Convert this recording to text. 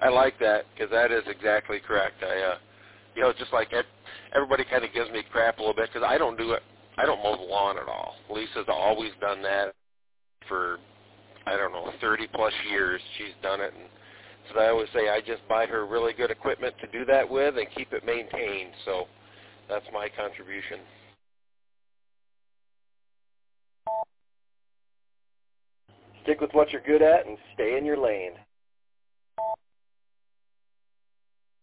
I like that because that is exactly correct. Just like everybody kind of gives me crap a little bit because I don't do it. I don't mow the lawn at all. Lisa's always done that for, 30 plus years. She's done it, and so I always say I just buy her really good equipment to do that with and keep it maintained. So that's my contribution. Stick with what you're good at and stay in your lane.